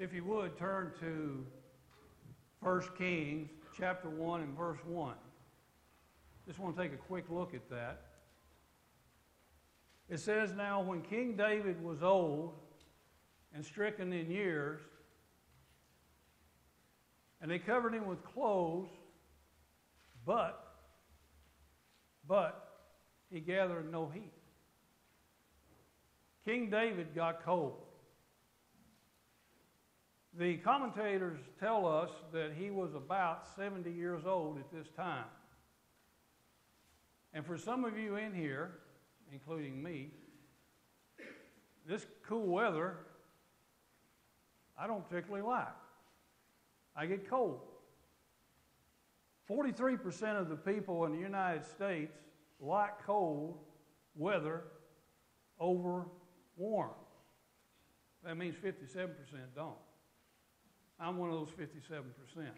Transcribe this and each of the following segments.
If you would, turn to 1 Kings chapter 1 and verse 1. Just want to take a quick look at that. It says, "Now when King David was old and stricken in years, and they covered him with clothes, but he gathered no heat." King David got cold. The commentators tell us that he was about 70 years old at this time. And for some of you in here, including me, this cool weather, I don't particularly like. I get cold. 43% of the people in the United States like cold weather over warm. That means 57% don't. I'm one of those 57%.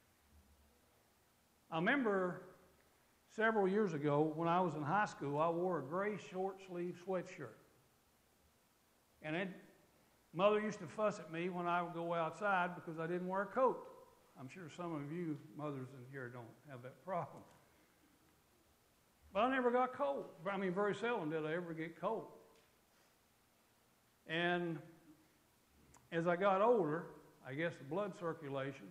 I remember several years ago when I was in high school, I wore a gray short-sleeve sweatshirt. And Mother used to fuss at me when I would go outside because I didn't wear a coat. I'm sure some of you mothers in here don't have that problem. But I never got cold. I mean, very seldom did I ever get cold. And as I got older, I guess the blood circulation,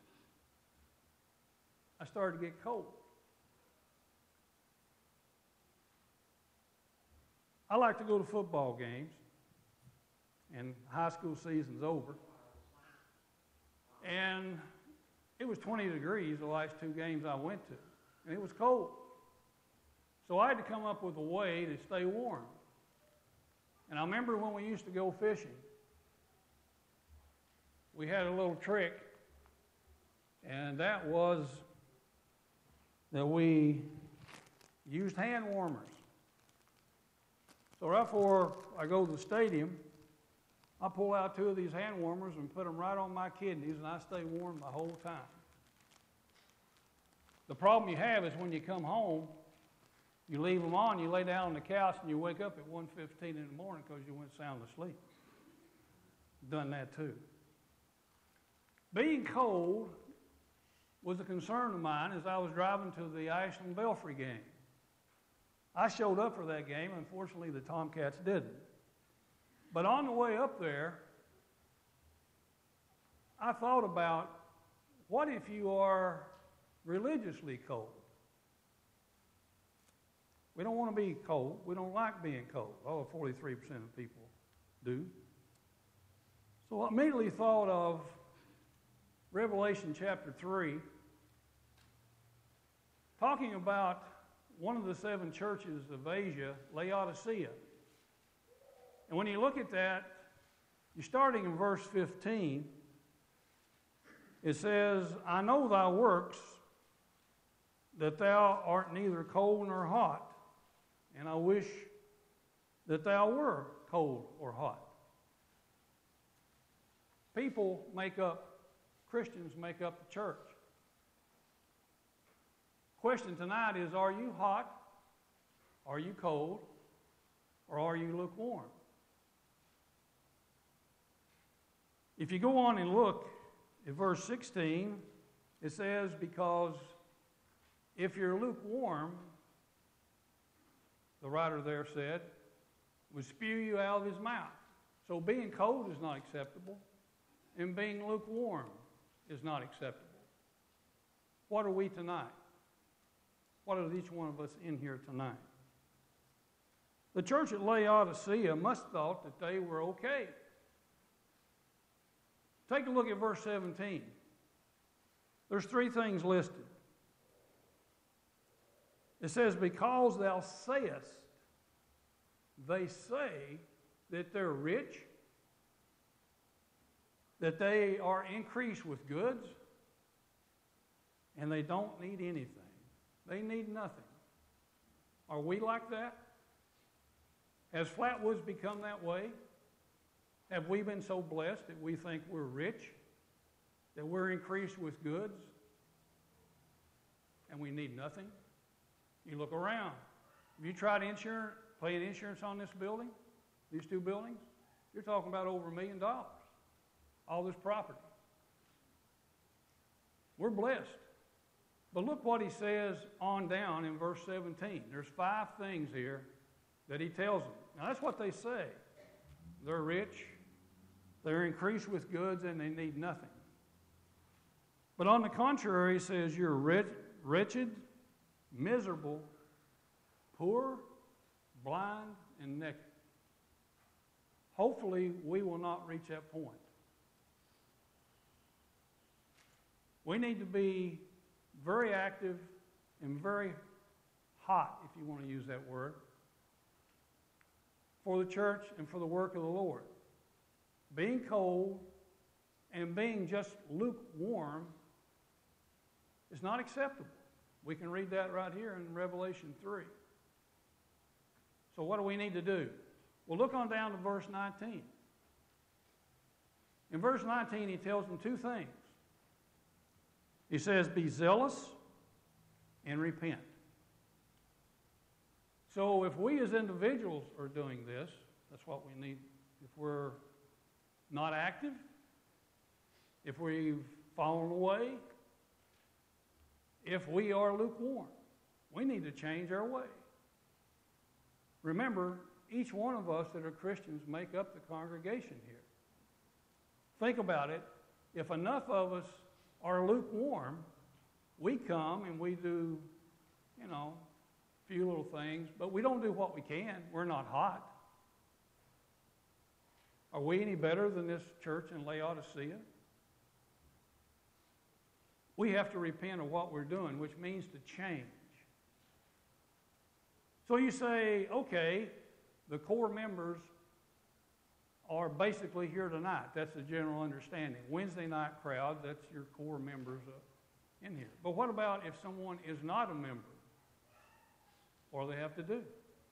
I started to get cold. I like to go to football games, and high school season's over. And it was 20 degrees the last two games I went to, and it was cold. So I had to come up with a way to stay warm. And I remember when we used to go fishing, we had a little trick, and that was that we used hand warmers. So right before I go to the stadium, I pull out two of these hand warmers and put them right on my kidneys, and I stay warm the whole time. The problem you have is when you come home, you leave them on, you lay down on the couch, and you wake up at 1:15 in the morning because you went sound asleep. Done that too. Being cold was a concern of mine as I was driving to the Ashland Belfry game. I showed up for that game. Unfortunately, the Tomcats didn't. But on the way up there, I thought about, what if you are religiously cold? We don't want to be cold. We don't like being cold. Oh, 43% of people do. So I immediately thought of Revelation chapter 3, talking about one of the seven churches of Asia, Laodicea. And when you look at that, you're starting in verse 15. It says, "I know thy works, that thou art neither cold nor hot. And I wish that thou were cold or hot." Christians make up the church. Question tonight is, are you hot? Are you cold? Or are you lukewarm? If you go on and look at verse 16, it says, "Because if you're lukewarm," the writer there said, "would spew you out of his mouth." So being cold is not acceptable, and being lukewarm is not acceptable. What are we tonight? What is each one of us in here tonight? The church at Laodicea must have thought that they were okay. Take a look at verse 17. There's three things listed. It says, "Because thou sayest," they say that they're rich, that they are increased with goods, and they don't need anything. They need nothing. Are we like that? Has Flatwoods become that way? Have we been so blessed that we think we're rich, that we're increased with goods, and we need nothing? You look around. Have you tried paying insurance on this building, these two buildings? You're talking about over $1 million. all this property. We're blessed. But look what he says on down in verse 17. There's 5 things here that he tells them. Now that's what they say. They're rich, they're increased with goods, and they need nothing. But on the contrary, he says you're wretched, miserable, poor, blind, and naked. Hopefully, we will not reach that point. We need to be very active and very hot, if you want to use that word, for the church and for the work of the Lord. Being cold and being just lukewarm is not acceptable. We can read that right here in Revelation 3. So what do we need to do? Well, look on down to verse 19. In verse 19, he tells them 2 things. He says, be zealous and repent. So if we as individuals are doing this, that's what we need. If we're not active, if we've fallen away, if we are lukewarm, we need to change our way. Remember, each one of us that are Christians make up the congregation here. Think about it. If enough of us are lukewarm, we come and we do, a few little things, but we don't do what we can. We're not hot. Are we any better than this church in Laodicea? We have to repent of what we're doing, which means to change. So you say, okay, the core members are basically here tonight. That's the general understanding. Wednesday night crowd, that's your core members in here. But what about if someone is not a member? What do they have to do?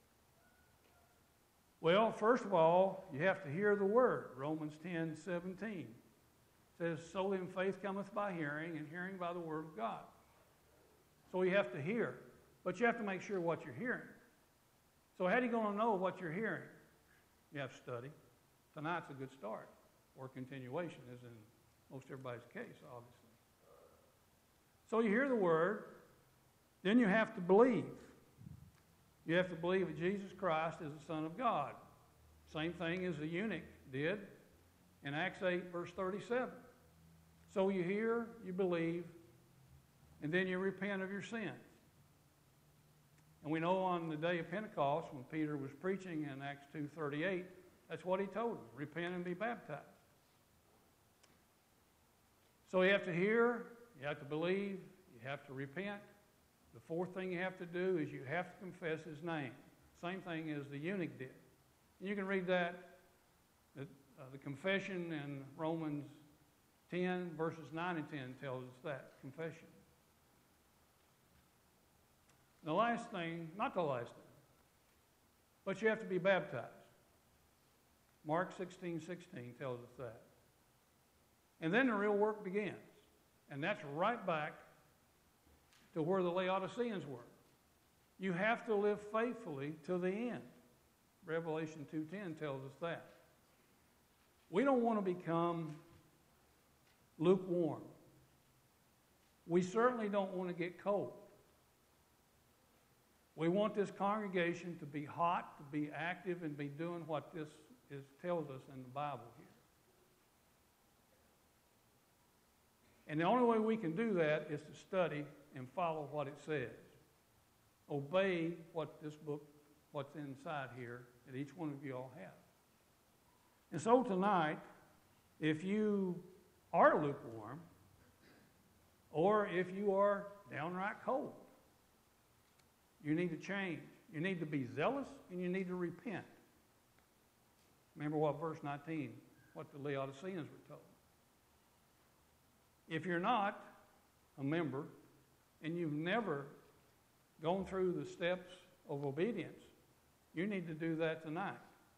Well, first of all, you have to hear the word. Romans 10:17 says, so then faith cometh by hearing, and hearing by the word of God. So you have to hear. But you have to make sure what you're hearing. So how are you going to know what you're hearing? You have to study. Tonight's a good start, or continuation, as in most everybody's case, obviously. So you hear the word, then you have to believe. You have to believe that Jesus Christ is the Son of God. Same thing as the eunuch did in Acts 8, verse 37. So you hear, you believe, and then you repent of your sins. And we know on the day of Pentecost, when Peter was preaching in Acts 2:38, that's what he told them, repent and be baptized. So you have to hear, you have to believe, you have to repent. The 4th thing you have to do is you have to confess his name. Same thing as the eunuch did. And you can read that, the confession in Romans 10, verses 9 and 10 tells us that, confession. The last thing, not the last thing, but you have to be baptized. Mark 16:16 tells us that. And then the real work begins. And that's right back to where the Laodiceans were. You have to live faithfully to the end. Revelation 2:10 tells us that. We don't want to become lukewarm. We certainly don't want to get cold. We want this congregation to be hot, to be active, and be doing what this tells us in the Bible here. And the only way we can do that is to study and follow what it says. Obey what this book, what's inside here, that each one of you all have. And so tonight, if you are lukewarm, or if you are downright cold, you need to change. You need to be zealous, and you need to repent. Remember what verse 19, what the Laodiceans were told. If you're not a member, and you've never gone through the steps of obedience, you need to do that tonight.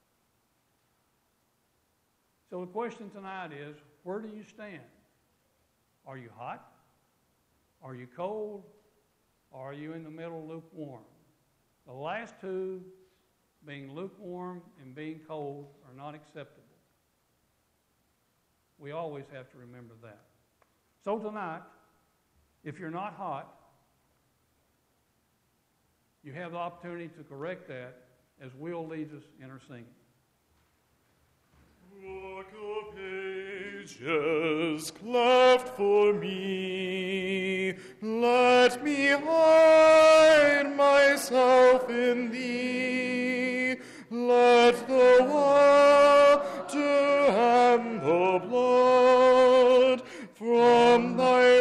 So the question tonight is, where do you stand? Are you hot? Are you cold? Or are you in the middle, lukewarm? The last two, being lukewarm and being cold, are not acceptable. We always have to remember that. So tonight, if you're not hot, you have the opportunity to correct that as Will leads us in our singing. Rock of ages, cleft for me, let me hide myself in thee. Let the water and the blood from thy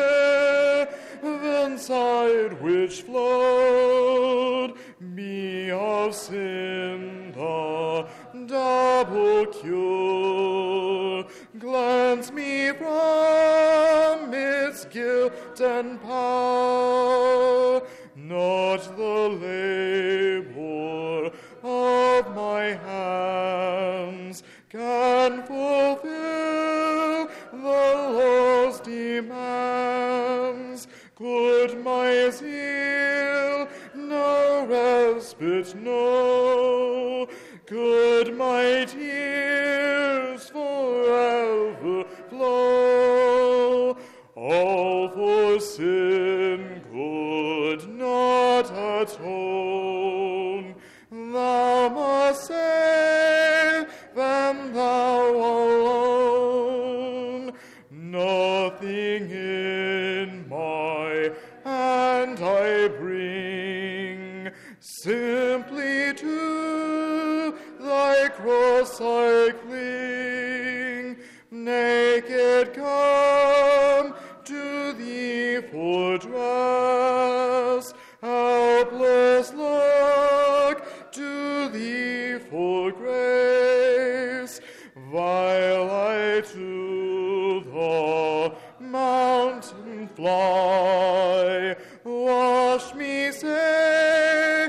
riven side which flowed be of sin the double cure. Cleanse me from its guilt and power, not the labor of my hands can fulfill the law's demands. Could my zeal no respite know? Could my tears forever flow? All for sin could not atone. Thou must save, and thou alone. Nothing in my hand I bring, simply to thy cross I cling. Naked come to thee for dress, helpless look to thee for grace, while I to the mountain fly. Wash me,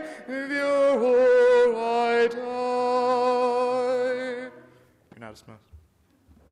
Savior, or I die. You're now dismissed.